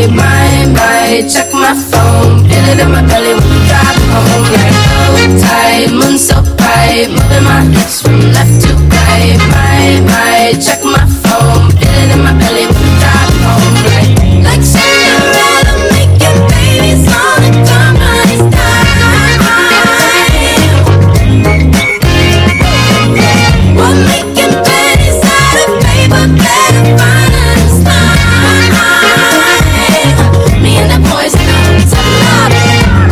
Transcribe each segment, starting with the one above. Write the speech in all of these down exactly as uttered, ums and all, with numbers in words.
my, my, my. Check my phone, feel it in my belly when we drive home. Like hold tight, moon so bright, moving my hips from left to right. My, my, check my phone, feel it in my belly when we drive home. Like, like Cinderella making babies on the company's dime. We're making pennies out of paper, better find and slime. Me and the boys in the hotel lobby.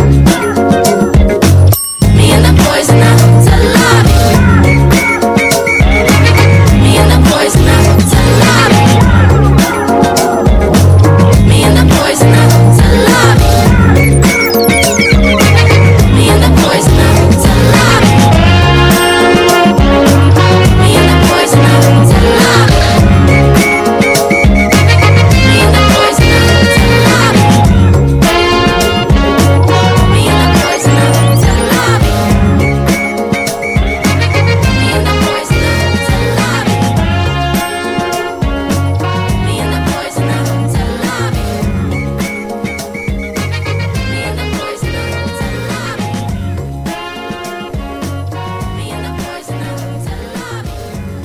Me and the boys in the hotel lobby. Me and the boys in the hotel lobby. Me and the boys in the hotel lobby. Me and the boys in the hotel lobby. Me and the boys in the hotel lobby. Me and the boys in the hotel lobby. Me and the boys in the hotel lobby. Me and the boys in the hotel lobby. Me and the boys in the hotel lobby. Me and the boys in the hotel lobby. Me and the boys in the hotel lobby.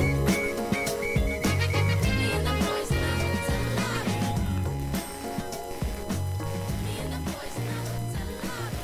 Me and the boys in the hotel lobby. Me and the boys in the hotel lobby.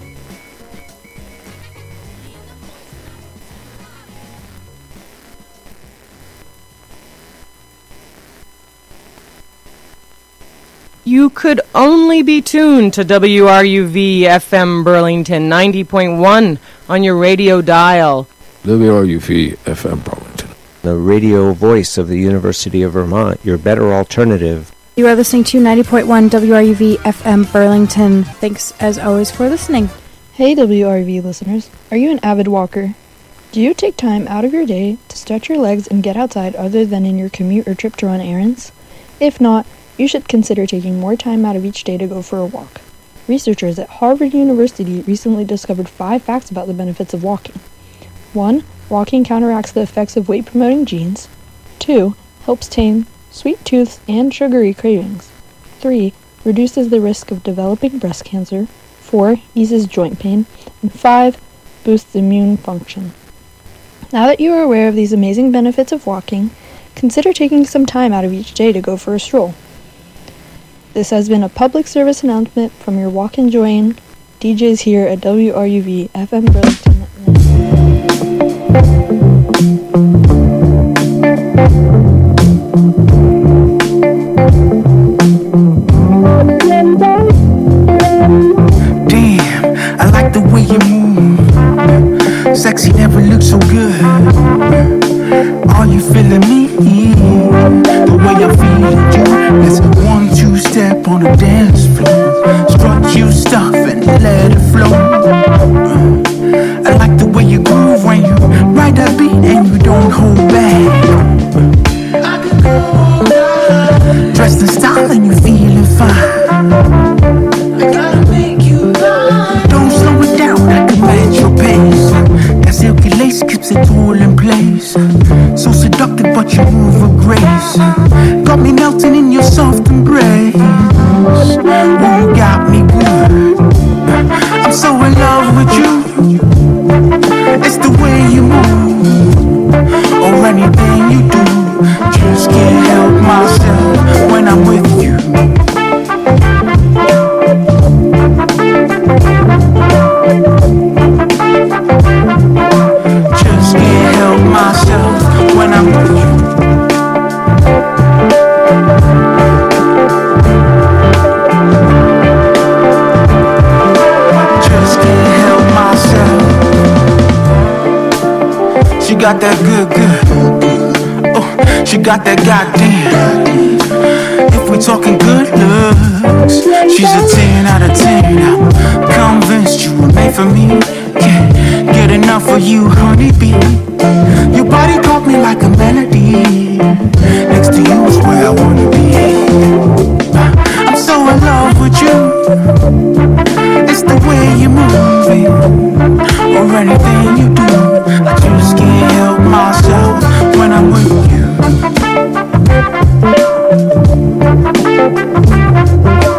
You could only be tuned to W R U V F M Burlington ninety point one on your radio dial. W R U V F M Burlington. The radio voice of the University of Vermont, your better alternative. You are listening to ninety point one W R U V F M Burlington. Thanks as always for listening. Hey W R V listeners, are you an avid walker? Do you take time out of your day to stretch your legs and get outside other than in your commute or trip to run errands? If not, you should consider taking more time out of each day to go for a walk. Researchers at Harvard University recently discovered five facts about the benefits of walking. one. Walking counteracts the effects of weight-promoting genes. two. Helps tame sweet tooths and sugary cravings. three. Reduces the risk of developing breast cancer. four. Eases joint pain. And five. Boosts immune function. Now that you are aware of these amazing benefits of walking, consider taking some time out of each day to go for a stroll. This has been a public service announcement from your walk-enjoying D Js here at W R U V F M Burlington. Damn, I like the way you move. Sexy never looked so good. Are you feeling me? The way I'm feeling you. Let's one, two step on the dance floor. Strut you stuff and let it flow. I like the way you groove when you ride that beat and you don't hold back. Dressed in style and you feeling fine. I gotta make you mine. Don't slow it down, I can match your pace. That silky lace keeps it all in place. So seductive but you move with grace. Got me melting in your soft embrace. Oh, you got me good. I'm so in love with you. It's the way you move, or anything you do. Just can't help myself when I'm with you. Just can't help myself when I'm with you. Just can't help myself. She got that good, good. Oh, she got that goddamn. If we talking good looks, she's a ten out of ten. I'm convinced you were made for me. Can't get enough of you, honeybee. Your body caught me like a melody. Next to you is where I wanna be. I'm so in love with you. It's the way you move it, or anything you do. I just can't help myself when I'm with you.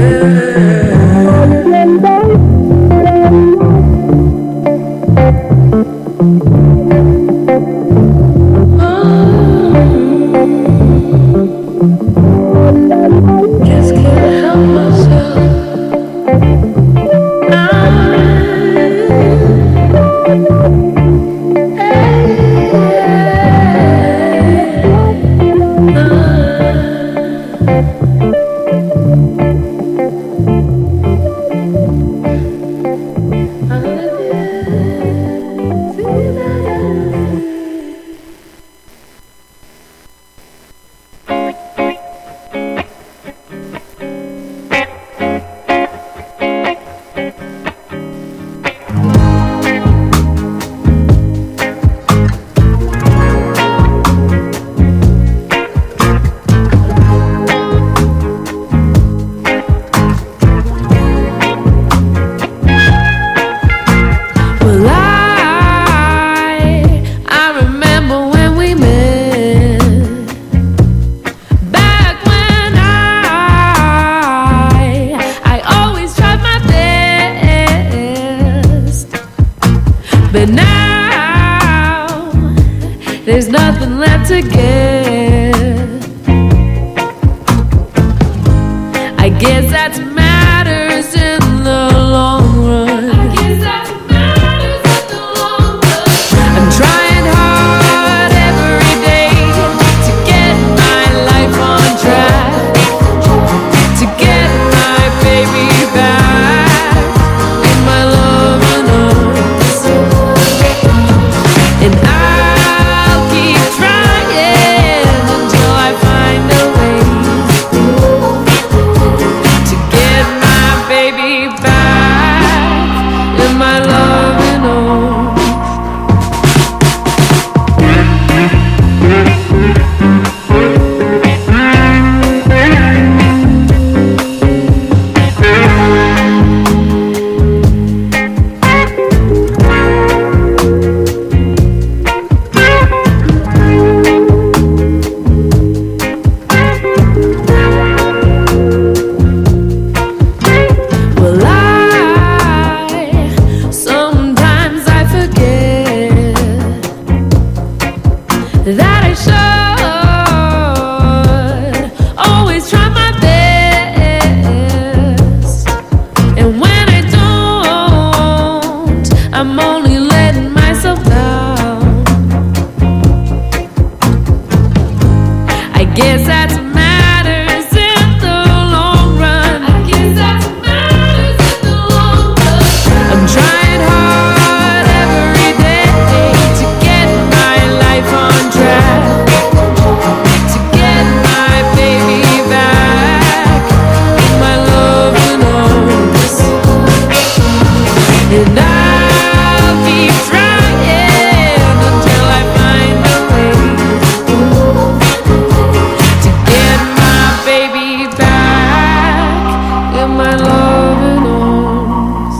There's nothing left to give. I guess that matters in the long run. I guess that matters in the long run. I'm trying hard every day to get my life on track, to get my baby back in my loving arms, and I that I should always try my best, and when I don't, I'm only letting myself down. I guess that's matters in the long run. I guess that's matters in the long run. I'm trying hard every day to get my life on track, to get my baby back in my loving arms, and I'll keep trying until I find a way to get my baby back in my loving arms.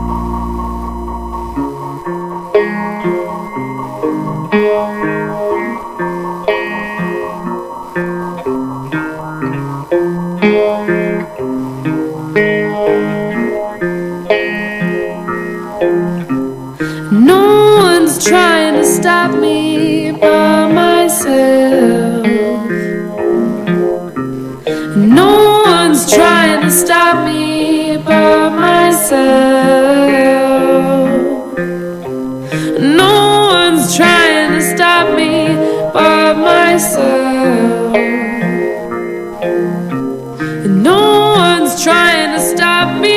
No one's trying to stop me but myself. No one's trying to stop me but myself. No one's trying to stop me but myself. No one's trying to stop me.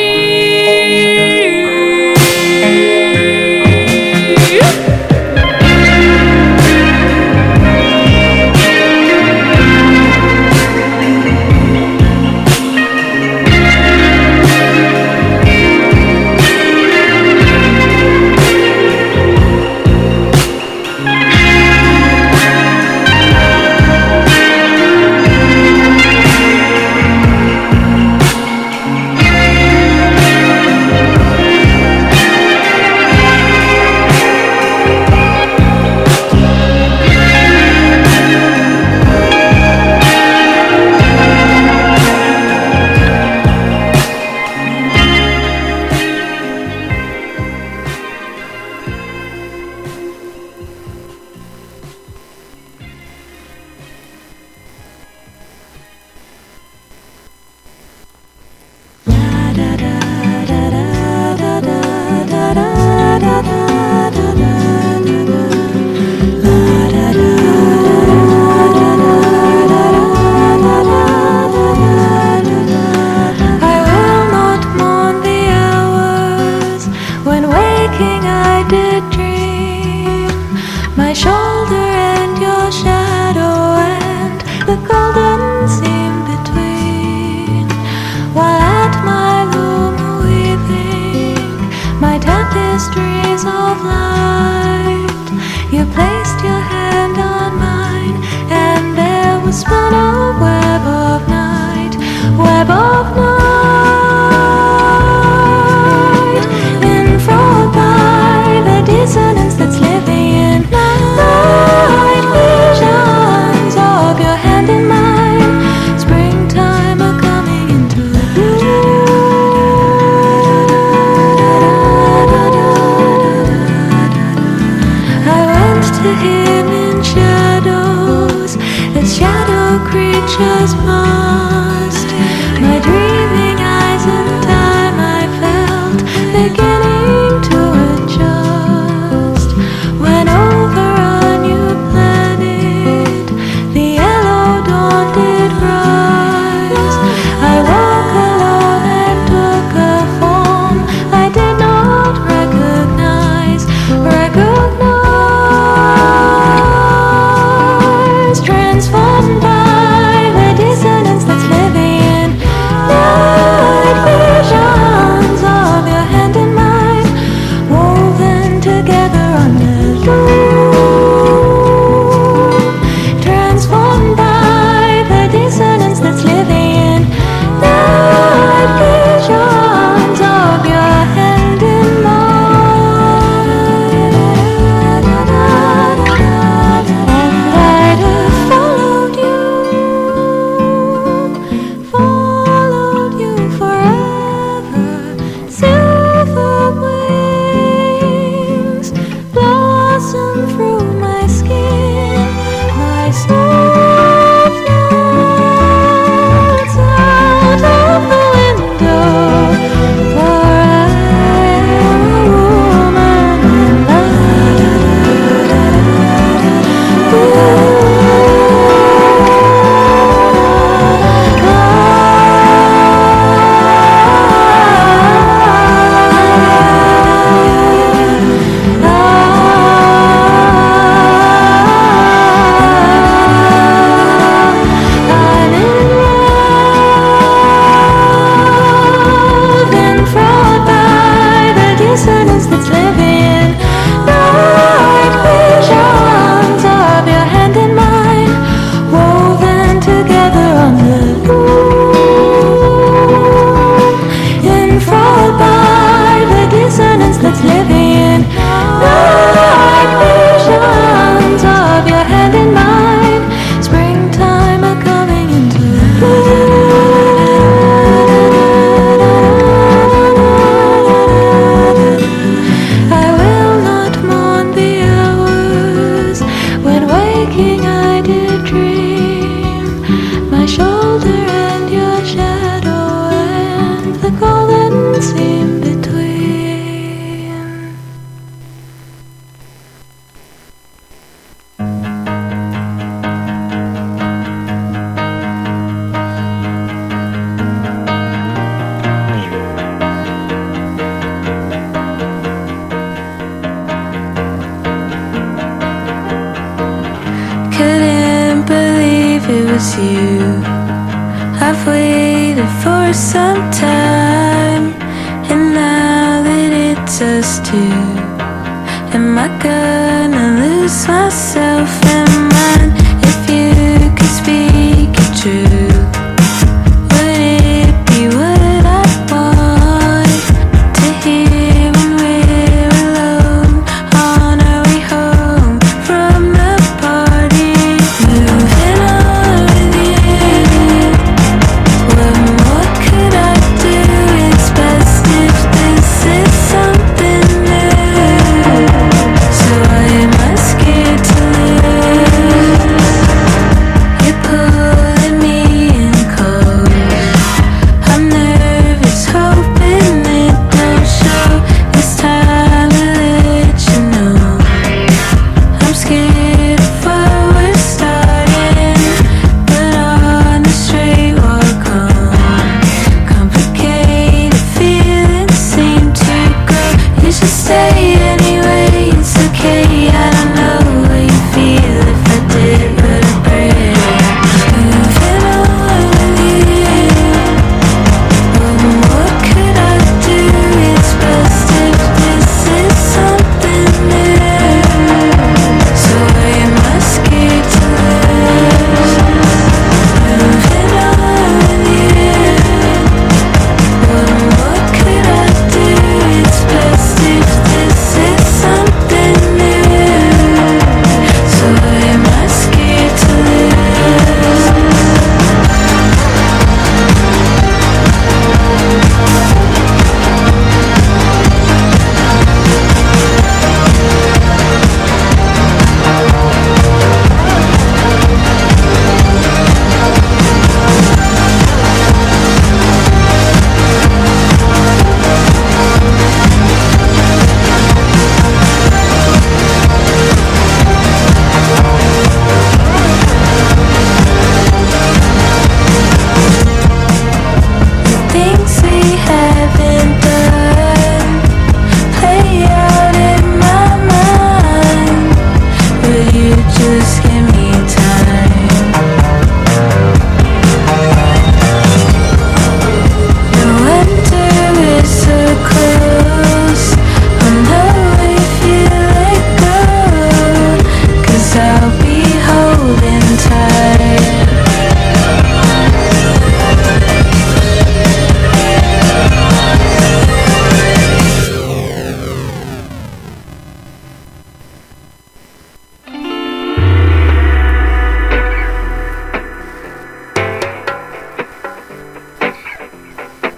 was you. I've waited for some time, and now that it's us two, am I gonna lose myself in mine? If you could speak it true,